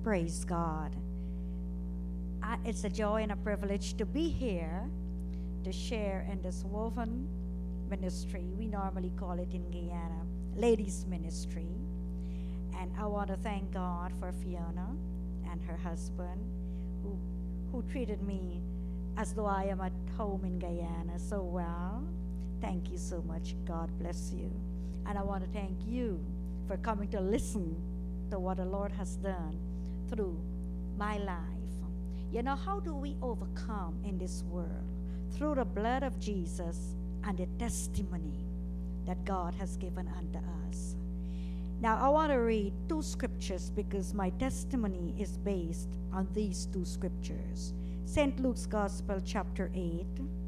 Praise God. It's a joy and a privilege to be here to share in this woven ministry. We normally call it in Guyana ladies ministry. And I want to thank God for Fiona and her husband who treated me as though I am at home in Guyana so well. Thank you so much. God bless you. And I want to thank you for coming to listen to what the Lord has done through my life. You know, how do we overcome in this world? Through the blood of Jesus and the testimony that God has given unto us. Now, I want to read two scriptures because my testimony is based on these two scriptures. St. Luke's Gospel, chapter 8,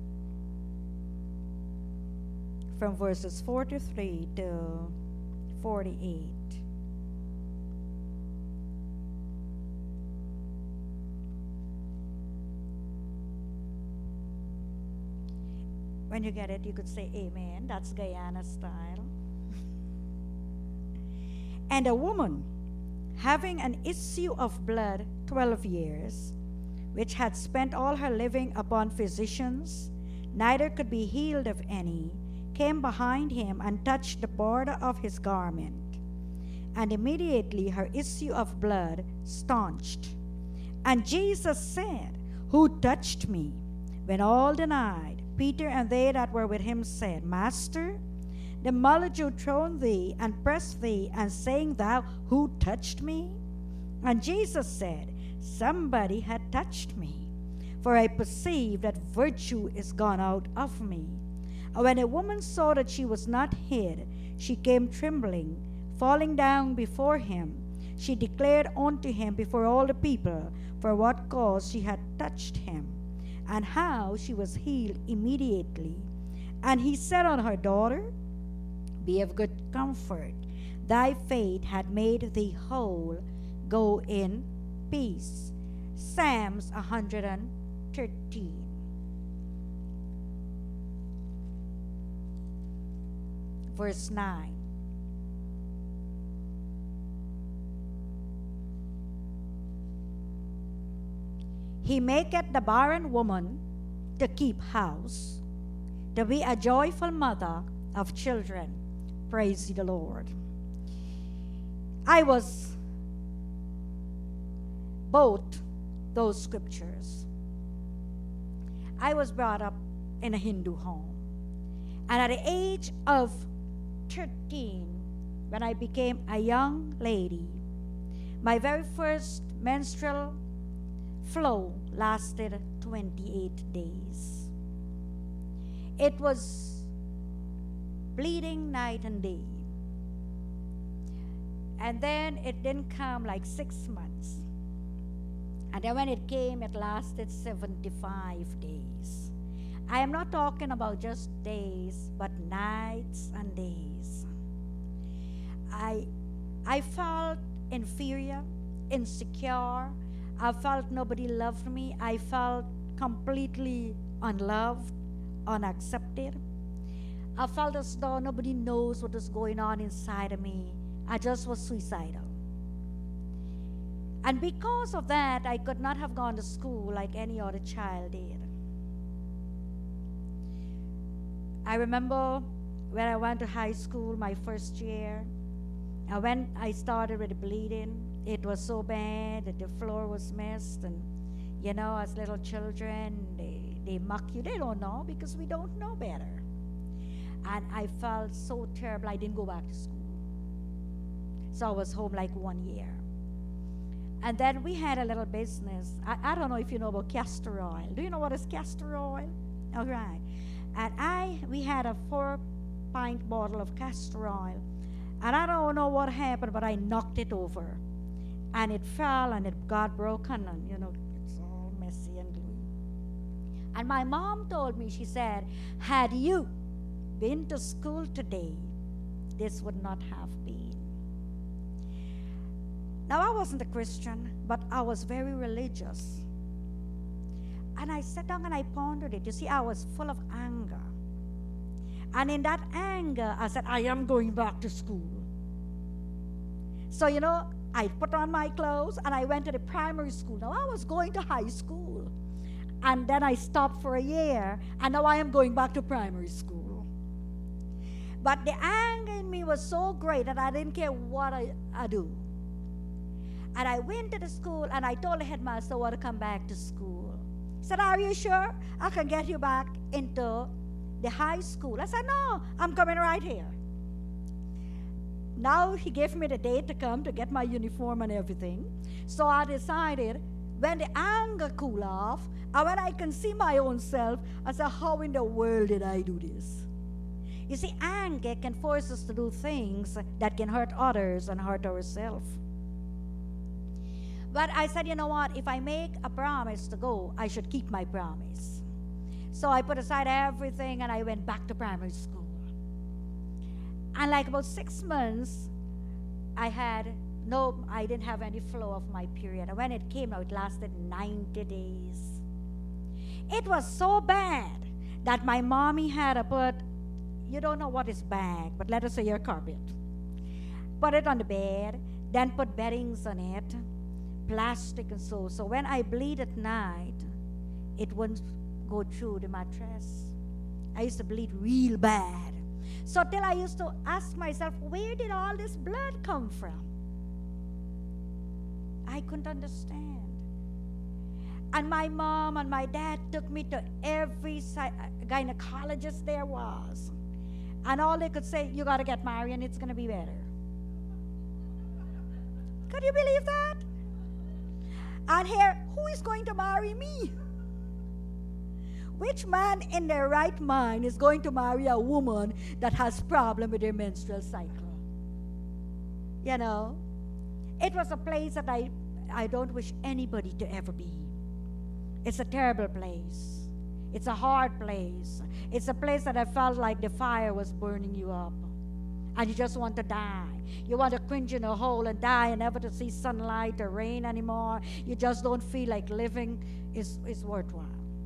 from verses 43 to 48. When you get it, you could say amen. That's Guyana style. And a woman having an issue of blood 12 years, which had spent all her living upon physicians, neither could be healed of any, came behind him and touched the border of his garment. And immediately her issue of blood staunched. And Jesus said, "Who touched me?" When all denied, Peter and they that were with him said, "Master, the multitude thrown thee and pressed thee, and saying thou, Who touched me? And Jesus said, Somebody had touched me, for I perceive that virtue is gone out of me. And when a woman saw that she was not hid, she came trembling, falling down before him. She declared unto him before all the people for what cause she had touched him, and how she was healed immediately. And he said unto her, Daughter, be of good comfort. Thy faith had made thee whole. Go in peace. Psalms 113. Verse 9. He maketh the barren woman to keep house, to be a joyful mother of children. Praise ye the Lord. I was both those scriptures. I was brought up in a Hindu home. And at the age of 13, when I became a young lady, my very first menstrual flow lasted 28 days. It was bleeding night and day. And then it didn't come like 6 months. And then when it came, it lasted 75 days. I am not talking about just days, but nights and days. I felt inferior, insecure. I felt nobody loved me. I felt completely unloved, unaccepted. I felt as though nobody knows what is going on inside of me. I just was suicidal. And because of that, I could not have gone to school like any other child did. I remember when I went to high school, my first year, and when I started with the bleeding, it was so bad that the floor was messed, and you know, as little children, they mock you. They don't know because we don't know better. And I felt so terrible, I didn't go back to school. So I was home like 1 year. And then we had a little business. I don't know if you know about castor oil. Do you know what is castor oil? All right. And we had a 4-pint bottle of castor oil. And I don't know what happened, but I knocked it over. And it fell and it got broken, and you know, it's all messy and gluey. And my mom told me, she said, had you been to school today, this would not have been. Now, I wasn't a Christian, but I was very religious. And I sat down and I pondered it. You see, I was full of anger. And in that anger, I said, I am going back to school. So, you know, I put on my clothes and I went to the primary school. Now I was going to high school. And then I stopped for a year, and now I am going back to primary school. But the anger in me was so great that I didn't care what I do. And I went to the school and I told the headmaster I want to come back to school. He said, "Are you sure I can get you back into the high school?" I said, "No, I'm coming right here." Now he gave me the date to come to get my uniform and everything. So I decided, when the anger cooled off, and when I can see my own self, I said, how in the world did I do this? You see, anger can force us to do things that can hurt others and hurt ourselves. But I said, you know what? If I make a promise to go, I should keep my promise. So I put aside everything and I went back to primary school. And like about 6 months, I didn't have any flow of my period. And when it came out, it lasted 90 days. It was so bad that my mommy had to put, you don't know what is bag, but let us say your carpet. Put it on the bed, then put beddings on it, plastic and so. So when I bleed at night, it wouldn't go through the mattress. I used to bleed real bad. So till I used to ask myself, where did all this blood come from? I couldn't understand. And my mom and my dad took me to every gynecologist there was. And all they could say, you got to get married and it's going to be better. Could you believe that? And here, who is going to marry me? Which man in their right mind is going to marry a woman that has problem with her menstrual cycle? You know, it was a place that I don't wish anybody to ever be. It's a terrible place. It's a hard place. It's a place that I felt like the fire was burning you up. And you just want to die. You want to cringe in a hole and die and never to see sunlight or rain anymore. You just don't feel like living is worthwhile.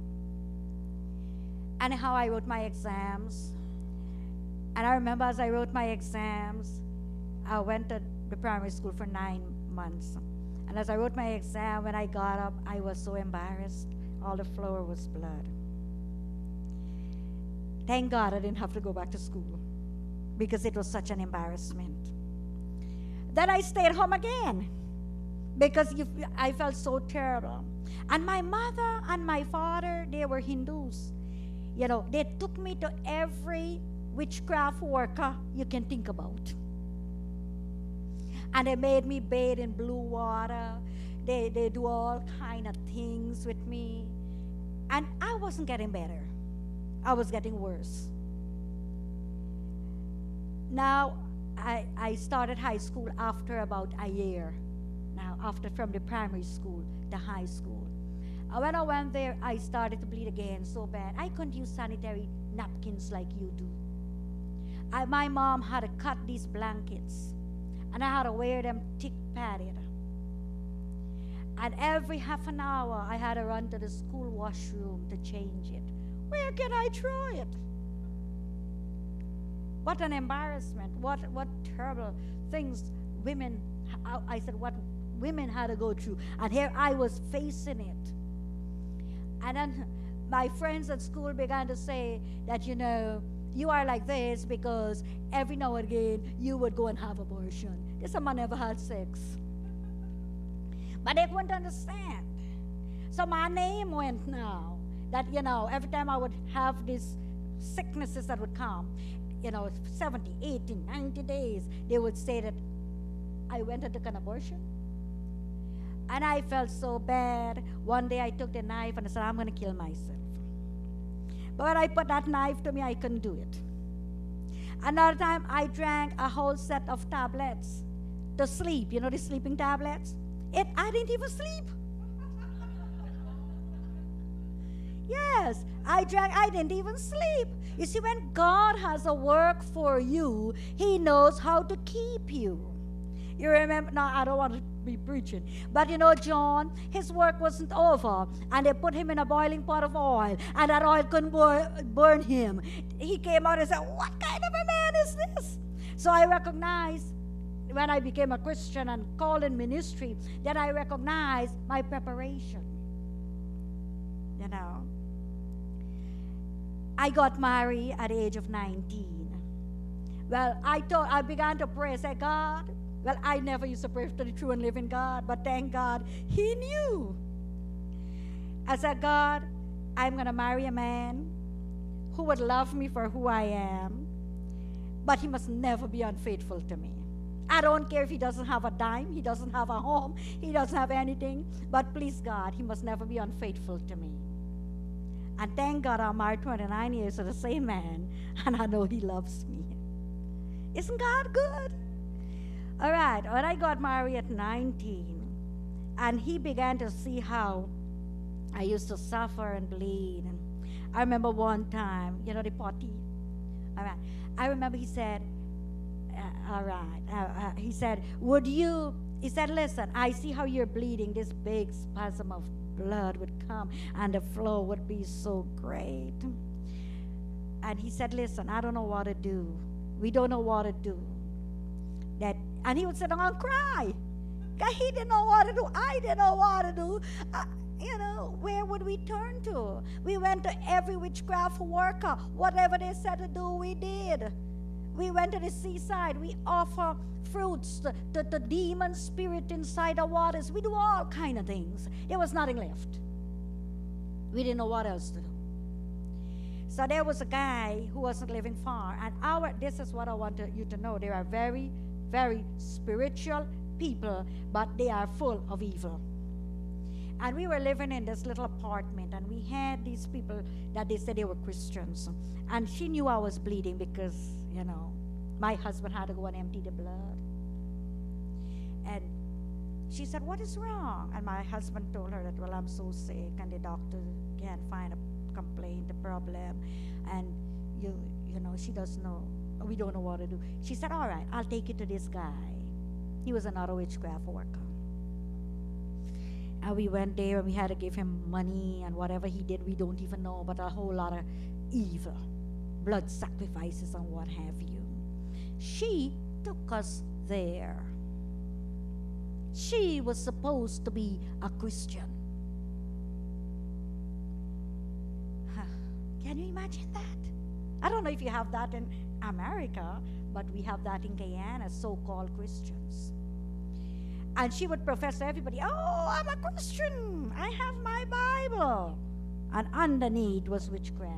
Anyhow, I wrote my exams. And I remember as I wrote my exams, I went to the primary school for 9 months. And as I wrote my exam, when I got up, I was so embarrassed. All the floor was blood. Thank God I didn't have to go back to school because it was such an embarrassment. Then I stayed home again because I felt so terrible. And my mother and my father, they were Hindus. You know, they took me to every witchcraft worker you can think about. And they made me bathe in blue water. They do all kind of things with me. And I wasn't getting better. I was getting worse. Now, I started high school after about a year. Now, after from the primary school to high school. When I went there, I started to bleed again so bad. I couldn't use sanitary napkins like you do. My mom had to cut these blankets. And I had to wear them thick padded. And every half an hour, I had to run to the school washroom to change it. Where can I try it? What an embarrassment. What terrible things women, I said, what women had to go through. And here I was facing it. And then my friends at school began to say that, you know, you are like this because every now and again you would go and have abortion. This man never had sex. But they couldn't understand. So my name went now. That, you know, every time I would have these sicknesses that would come, you know, 70, 80, 90 days, they would say that I went and took an abortion. And I felt so bad. One day I took the knife and I said, I'm going to kill myself. But when I put that knife to me, I couldn't do it. Another time, I drank a whole set of tablets to sleep. You know the sleeping tablets? I didn't even sleep. Yes, I didn't even sleep. You see, when God has a work for you, He knows how to keep you. You remember, now I don't want to be preaching, but you know, John, his work wasn't over, and they put him in a boiling pot of oil, and that oil couldn't burn him. He came out and said, what kind of a man is this? So I recognized when I became a Christian and called in ministry, that I recognized my preparation. You know, I got married at the age of 19. Well, I began to pray, say, God, well, I never used to pray to the true and living God, but thank God, He knew. I said, God, I'm going to marry a man who would love me for who I am, but he must never be unfaithful to me. I don't care if he doesn't have a dime, he doesn't have a home, he doesn't have anything, but please, God, he must never be unfaithful to me. And thank God I'm married 29 years to the same man, and I know he loves me. Isn't God good? All right, when I got married at 19, and he began to see how I used to suffer and bleed. And I remember one time, you know, the potty. All right, I remember he said, he said, he said, listen, I see how you're bleeding. This big spasm of blood would come and the flow would be so great. And he said, listen, I don't know what to do. We don't know what to do. And he would sit down and cry. He didn't know what to do. I didn't know what to do. You know, where would we turn to? We went to every witchcraft worker. Whatever they said to do, we did. We went to the seaside. We offer fruits to the demon spirit inside the waters. We do all kind of things. There was nothing left. We didn't know what else to do. So there was a guy who wasn't living far. And this is what I want you to know. There are very, very spiritual people, but they are full of evil. And we were living in this little apartment, and we had these people that they said they were Christians. And she knew I was bleeding because, you know, my husband had to go and empty the blood. And she said, what is wrong? And my husband told her that, well, I'm so sick, and the doctor can't find a complaint, a problem. And, you know, she doesn't know, we don't know what to do. She said, all right, I'll take you to this guy. He was another witchcraft worker. And we went there and we had to give him money, and whatever he did, we don't even know, but a whole lot of evil, blood sacrifices and what have you. She took us there. She was supposed to be a Christian. Can you imagine that? I don't know if you have that in America, but we have that in Guyana, so-called Christians. And she would profess to everybody, oh, I'm a Christian. I have my Bible. And underneath was witchcraft.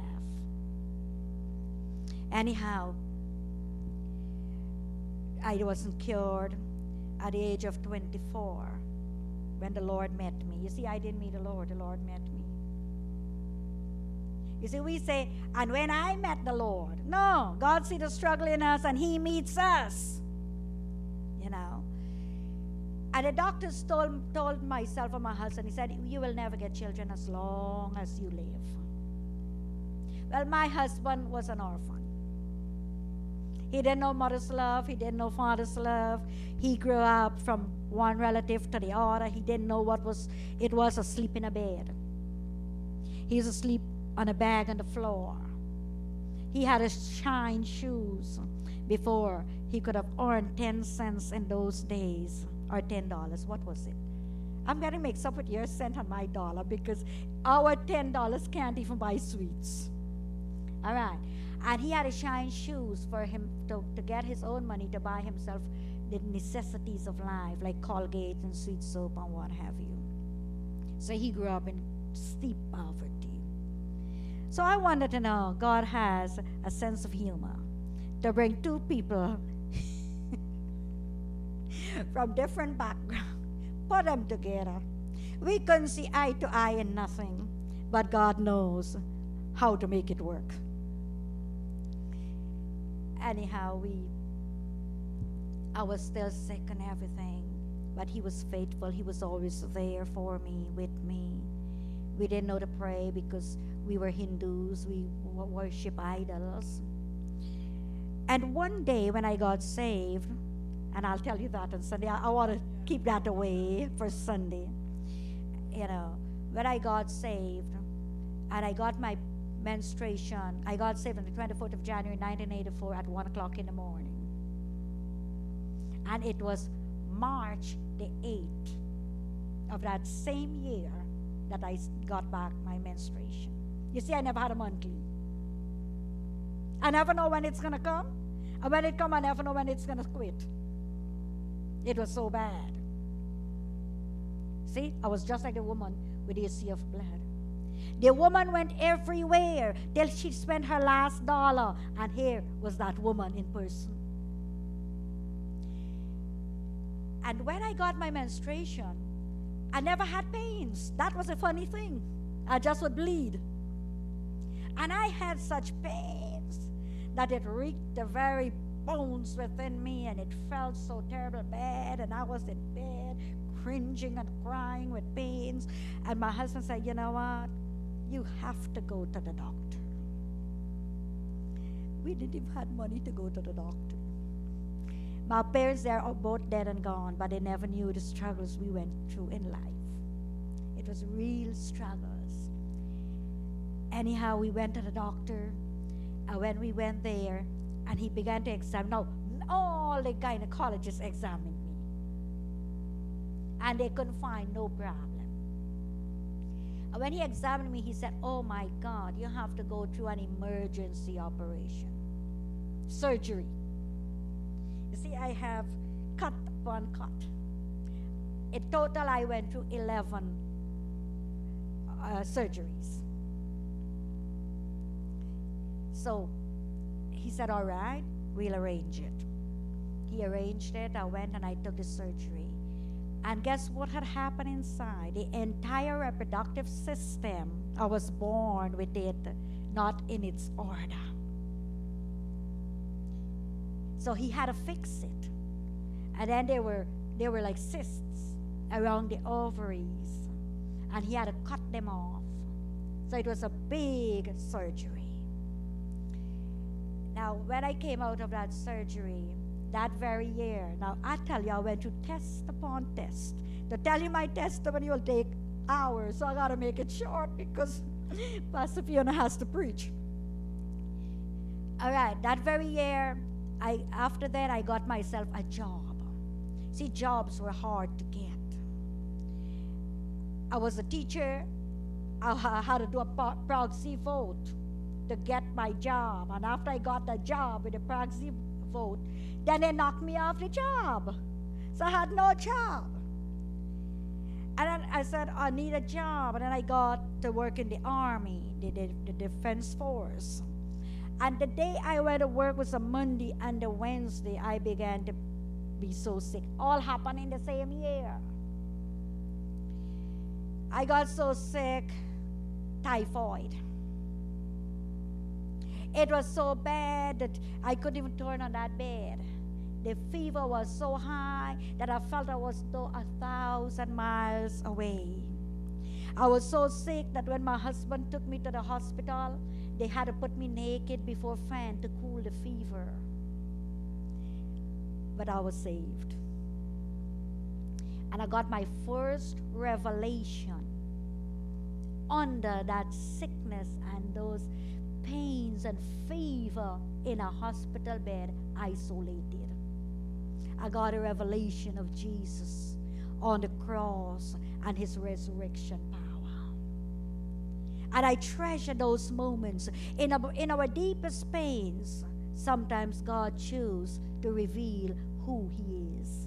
Anyhow, I wasn't cured at the age of 24 when the Lord met me. You see, I didn't meet the Lord met me. You see, we say, and when I met the Lord. No, God sees the struggle in us and He meets us. You know. And the doctors told myself and my husband, he said, you will never get children as long as you live. Well, my husband was an orphan. He didn't know mother's love. He didn't know father's love. He grew up from one relative to the other. He didn't know it was to sleep in a bed. He used to sleep on a bag on the floor. He had to shine shoes before he could have earned 10 cents in those days. Or $10. What was it? I'm going to mix up with your cent and my dollar because our $10 can't even buy sweets. All right. And he had to shine shoes for him to get his own money to buy himself the necessities of life, like Colgate and sweet soap and what have you. So he grew up in steep poverty. So I wanted to know, God has a sense of humor to bring two people from different backgrounds, put them together. We couldn't see eye to eye in nothing, but God knows how to make it work. Anyhow, I was still sick and everything, but He was faithful. He was always there for me, with me. We didn't know to pray because we were Hindus. We worship idols. And one day when I got saved, and I'll tell you that on Sunday. I want to keep that away for Sunday. You know, when I got saved and I got my menstruation, I got saved on the 24th of January, 1984 at 1 o'clock in the morning. And it was March the 8th of that same year that I got back my menstruation. You see, I never had a monthly. I never know when it's going to come. And when it comes, I never know when it's going to quit. It was so bad. See, I was just like the woman with the issue of blood. The woman went everywhere till she spent her last dollar. And here was that woman in person. And when I got my menstruation, I never had pains. That was a funny thing. I just would bleed. And I had such pains that it reached the very bones within me, and it felt so terrible bad. And I was in bed, cringing and crying with pains. And my husband said, you know what? You have to go to the doctor. We didn't even have money to go to the doctor. My parents, they are both dead and gone, but they never knew the struggles we went through in life. It was real struggles. Anyhow, we went to the doctor, and when we went there, and he began to examine. Now, all the gynecologists examined me, and they couldn't find no problem. And when he examined me, he said, oh my God, you have to go through an emergency operation, surgery. You see, I have cut upon cut. In total, I went through 11 surgeries. So he said, all right, we'll arrange it. He arranged it. I went and I took the surgery. And guess what had happened inside? The entire reproductive system, I was born with it not in its order. So he had to fix it. And then there were like cysts around the ovaries. And he had to cut them off. So it was a big surgery. Now, when I came out of that surgery, that very year, now I tell you, I went to test upon test. To tell you my testimony will take hours, so I got to make it short because Pastor Fiona has to preach. All right, that very year, after that, I got myself a job. See, jobs were hard to get. I was a teacher. I had to do a proxy vote to get my job. And after I got the job with the proxy vote, then they knocked me off the job. So I had no job. And then I said, I need a job. And then I got to work in the Army, the Defense Force. And the day I went to work was a Monday, and the Wednesday I began to be so sick. All happened in the same year. I got so sick, typhoid. It was so bad that I couldn't even turn on that bed. The fever was so high that I felt I was 1,000 miles away. I was so sick that when my husband took me to the hospital, they had to put me naked before fan to cool the fever. But I was saved. And I got my first revelation under that sickness and those pains and fever in a hospital bed, isolated. I got a revelation of Jesus on the cross and his resurrection power. And I treasure those moments. In our deepest pains, sometimes God chooses to reveal who he is.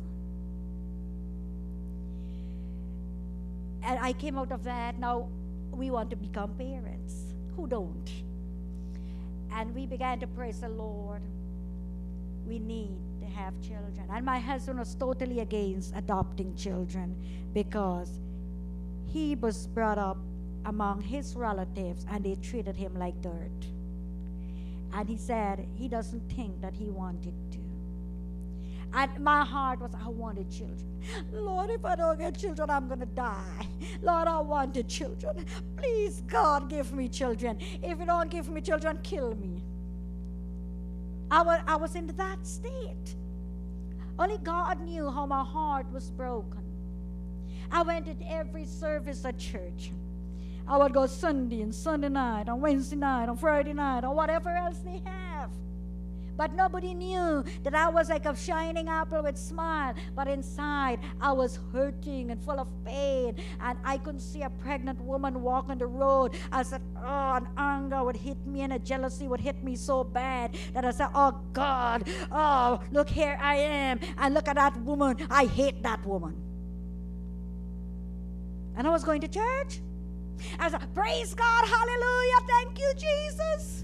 And I came out of that. Now we want to become parents. Who don't? And we began to praise the Lord. We need to have children. And my husband was totally against adopting children because he was brought up among his relatives and they treated him like dirt. And he said he doesn't think that he wanted to. And my heart was, I wanted children. Lord, if I don't get children, I'm going to die. Lord, I wanted children. Please, God, give me children. If you don't give me children, kill me. I was in that state. Only God knew how my heart was broken. I went to every service at church. I would go Sunday and Sunday night, on Wednesday night, on Friday night, or whatever else they have. But nobody knew that I was like a shining apple with smile. But inside, I was hurting and full of pain. And I couldn't see a pregnant woman walk on the road. I said, oh, an anger would hit me and a jealousy would hit me so bad that I said, oh God, oh, look, here I am. And look at that woman. I hate that woman. And I was going to church. I said, praise God, hallelujah, thank you, Jesus.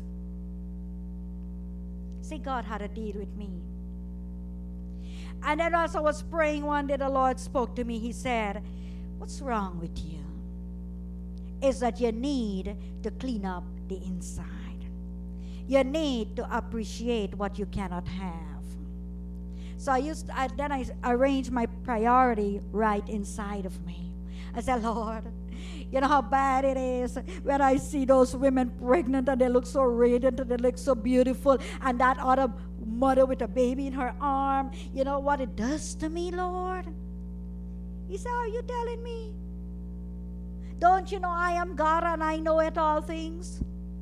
See, God had a deal with me. And then as I was praying one day, the Lord spoke to me. He said, what's wrong with you? Is that you need to clean up the inside. You need to appreciate what you cannot have. So I arranged my priority right inside of me. I said, Lord, you know how bad it is when I see those women pregnant and they look so radiant and they look so beautiful, and that other mother with a baby in her arm. You know what it does to me, Lord? He said, are you telling me? Don't you know I am God and I know it all things?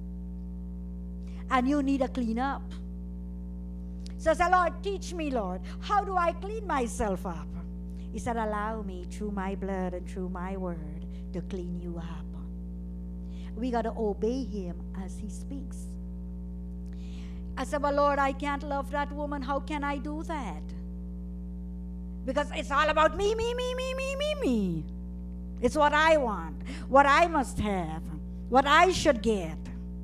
And you need a clean up. So I said, Lord, teach me, Lord. How do I clean myself up? He said, allow me through my blood and through my word to clean you up. We got to obey him as he speaks. I said, well, Lord, I can't love that woman. How can I do that? Because it's all about me, me, me, me, me, me, me. It's what I want, what I must have, what I should get.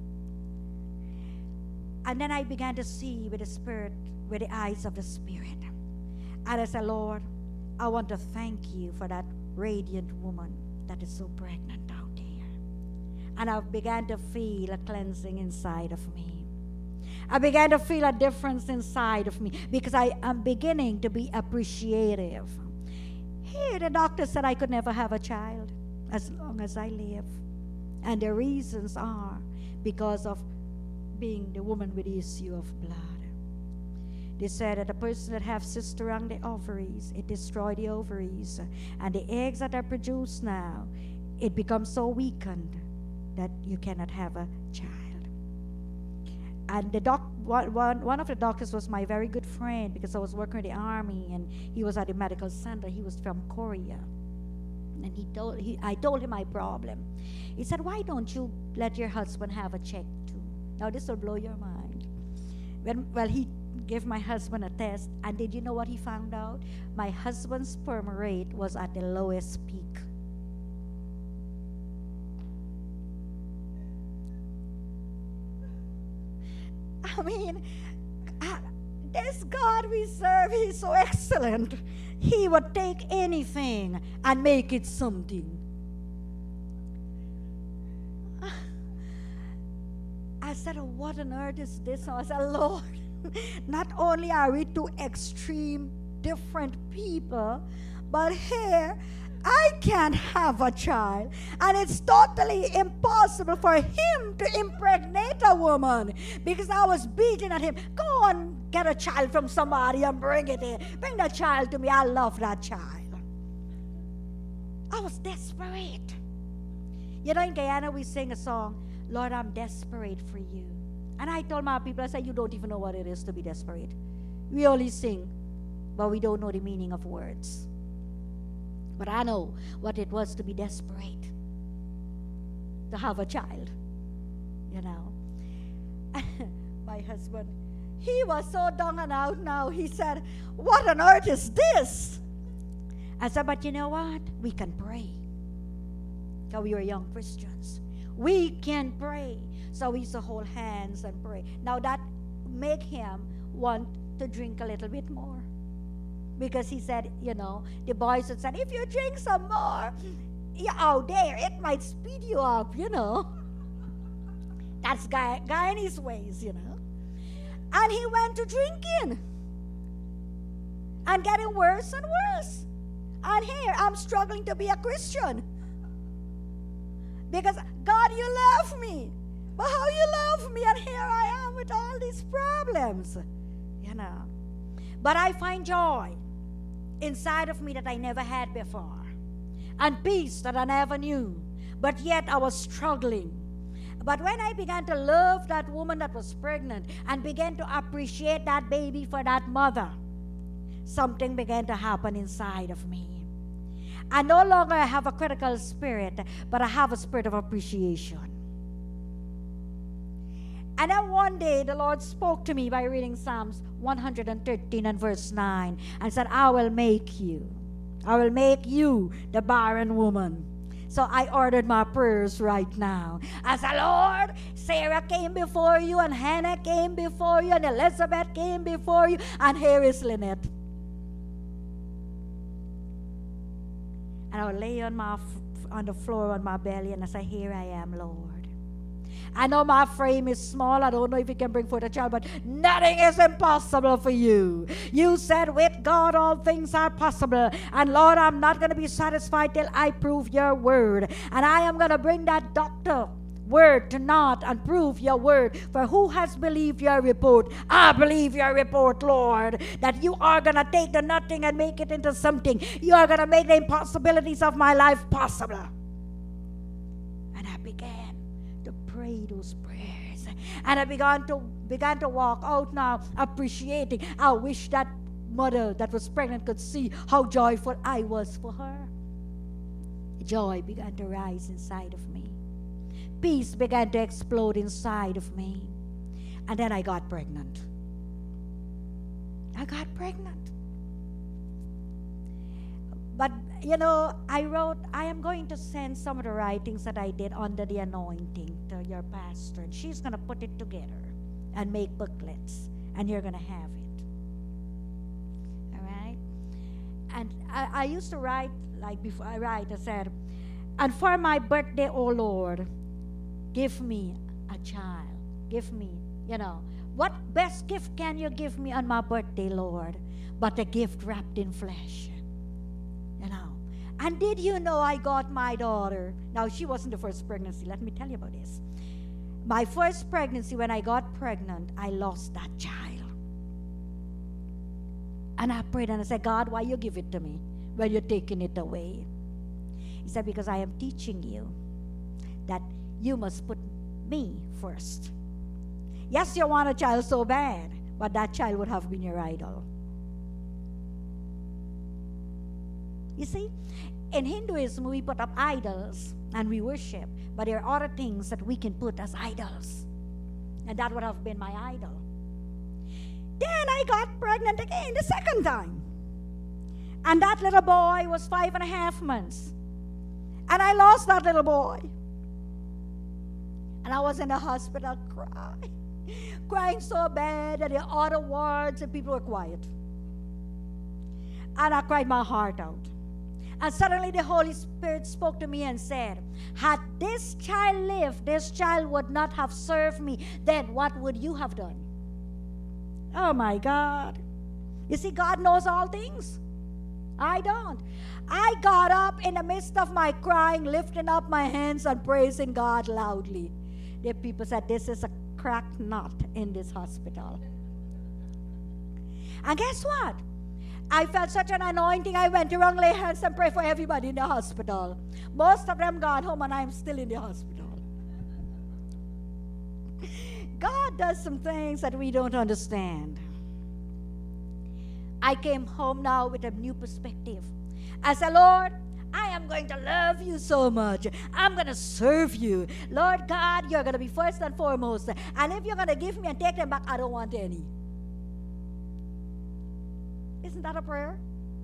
And then I began to see with the Spirit, with the eyes of the Spirit. And I said, Lord, I want to thank you for that radiant woman that is so pregnant out there. And I began to feel a cleansing inside of me. I began to feel a difference inside of me because I am beginning to be appreciative. Here, the doctor said I could never have a child as long as I live. And the reasons are because of being the woman with the issue of blood. They said that a person that has cysts around the ovaries, it destroys the ovaries. And the eggs that are produced now, it becomes so weakened that you cannot have a child. And one of the doctors was my very good friend because I was working in the army and he was at the medical center. He was from Korea. And I told him my problem. He said, why don't you let your husband have a check too? Now this will blow your mind. He gave my husband a test, and did you know what he found out? My husband's sperm rate was at the lowest peak. I mean, this God we serve, he's so excellent. He would take anything and make it something. I said, oh, what on earth is this? I said, Lord, not only are we two extreme, different people, but here, I can't have a child. And it's totally impossible for him to impregnate a woman because I was beating at him. Go on, get a child from somebody and bring it in. Bring that child to me. I love that child. I was desperate. You know, in Guyana, we sing a song, Lord, I'm desperate for you. And I told my people, I said, you don't even know what it is to be desperate. We only sing, but we don't know the meaning of words. But I know what it was to be desperate, to have a child, you know. My husband, he was so down and out now. He said, what on earth is this? I said, but you know what? We can pray. Because we were young Christians. We can pray. So we used to hold hands and pray. Now that make him want to drink a little bit more. Because he said, you know, the boys had said, if you drink some more, you're out there, it might speed you up, you know. That's Guyanese ways, you know. And he went to drinking. And getting worse and worse. And here, I'm struggling to be a Christian. Because, God, you love me. But how you love me, and here I am with all these problems, you know. But I find joy inside of me that I never had before, and peace that I never knew, but yet I was struggling. But when I began to love that woman that was pregnant and began to appreciate that baby for that mother, something began to happen inside of me. I no longer have a critical spirit, but I have a spirit of appreciation. And then one day, the Lord spoke to me by reading Psalms 113 and verse 9 and said, I will make you the barren woman. So I ordered my prayers right now. I said, Lord, Sarah came before you, and Hannah came before you, and Elizabeth came before you, and here is Lynette. And I would lay on the floor on my belly, and I say, here I am, Lord. I know my frame is small. I don't know if you can bring forth a child, but nothing is impossible for you. You said with God all things are possible. And Lord, I'm not going to be satisfied till I prove your word. And I am going to bring that doctor word to naught and prove your word. For who has believed your report? I believe your report, Lord, that you are going to take the nothing and make it into something. You are going to make the impossibilities of my life possible. And I began to pray those prayers, and I began to walk out now appreciating. I wish that mother that was pregnant could see how joyful I was for her. Joy began to rise inside of me. Peace began to explode inside of me. And then I got pregnant. But, I am going to send some of the writings that I did under the anointing to your pastor. And she's going to put it together and make booklets. And you're going to have it. All right? And I used to write, like before I write, I said, and for my birthday, oh Lord, give me a child. Give me, what best gift can you give me on my birthday, Lord, but a gift wrapped in flesh? And did you know I got my daughter? Now, she wasn't the first pregnancy. Let me tell you about this. My first pregnancy, when I got pregnant, I lost that child. And I prayed and I said, God, why you give it to me when you're taking it away? He said, because I am teaching you that you must put me first. Yes, you want a child so bad, but that child would have been your idol. You see, in Hinduism, we put up idols and we worship, but there are other things that we can put as idols. And that would have been my idol. Then I got pregnant again the second time. And that little boy was 5.5 months. And I lost that little boy. And I was in the hospital crying so bad that the other wards and people were quiet. And I cried my heart out. And suddenly the Holy Spirit spoke to me and said, had this child lived, this child would not have served me. Then what would you have done? Oh my God. You see, God knows all things. I don't. I got up in the midst of my crying, lifting up my hands and praising God loudly. The people said, this is a cracked nut in this hospital. And guess what? I felt such an anointing. I went around, lay hands and pray for everybody in the hospital. Most of them got home and I'm still in the hospital. God does some things that we don't understand. I came home now with a new perspective. I said, Lord, I am going to love you so much. I'm going to serve you. Lord God, you're going to be first and foremost. And if you're going to give me and take them back, I don't want any. Isn't that a prayer?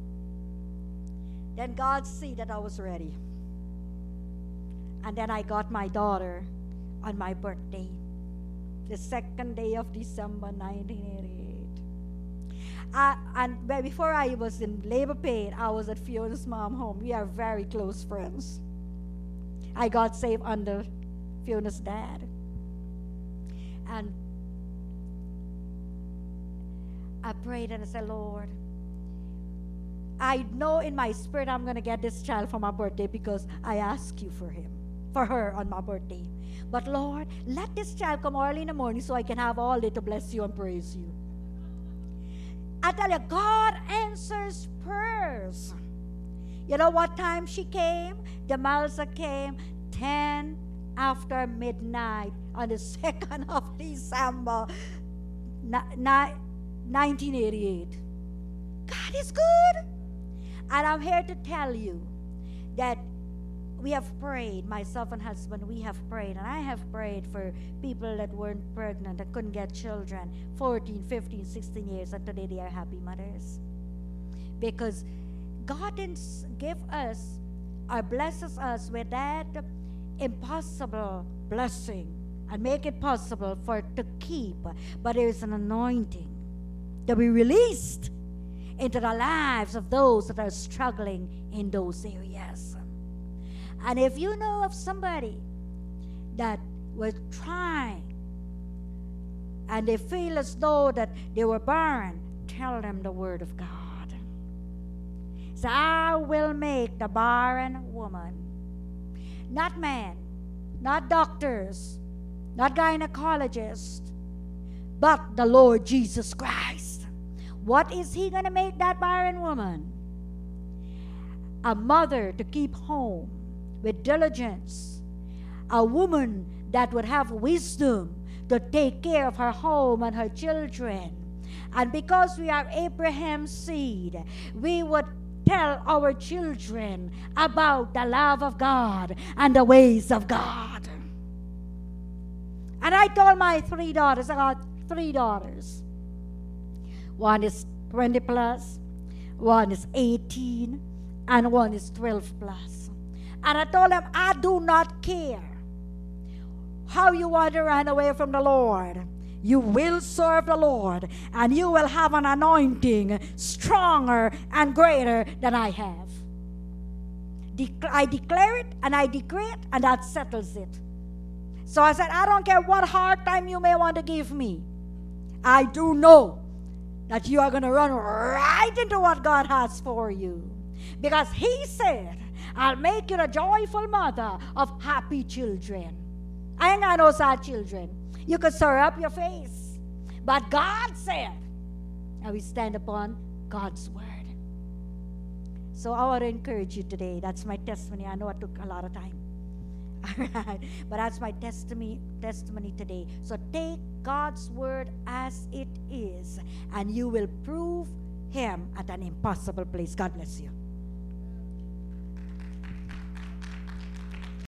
Then God see that I was ready. And then I got my daughter on my birthday, the 2nd day of December 1988. And before I was in labor pain, I was at Fiona's mom home. We are very close friends. I got saved under Fiona's dad. And I prayed and I said, Lord, I know in my spirit I'm going to get this child for my birthday because I asked you for her on my birthday. But Lord, let this child come early in the morning so I can have all day to bless you and praise you. I tell you, God answers prayers. You know what time she came? Demelza came 10 after midnight on the 2nd of December, 1988. God is good. And I'm here to tell you that we have prayed, myself and husband, we have prayed, and I have prayed for people that weren't pregnant, that couldn't get children, 14, 15, 16 years, and today they are happy mothers. Because God didn't give us or blesses us with that impossible blessing and make it possible for it to keep, but there is an anointing to be released into the lives of those that are struggling in those areas. And if you know of somebody that was trying and they feel as though that they were barren, tell them the word of God. So I will make the barren woman, not man, not doctors, not gynecologists, but the Lord Jesus Christ. What is he going to make that barren woman? A mother to keep home with diligence. A woman that would have wisdom to take care of her home and her children. And because we are Abraham's seed, we would tell our children about the love of God and the ways of God. And I told my 3 daughters, I got 3 daughters. One is 20 plus, one is 18, and one is 12 plus. And I told them, I do not care how you want to run away from the Lord. You will serve the Lord, and you will have an anointing stronger and greater than I have. I declare it, and I decree it, and that settles it. So I said, I don't care what hard time you may want to give me. I do know that you are going to run right into what God has for you. Because he said, I'll make you a joyful mother of happy children. I ain't got no sad children. You could stir up your face. But God said, and we stand upon God's word. So I want to encourage you today. That's my testimony. I know it took a lot of time. All right. But that's my testimony today. So take God's word as it is, and you will prove him at an impossible place. God bless you.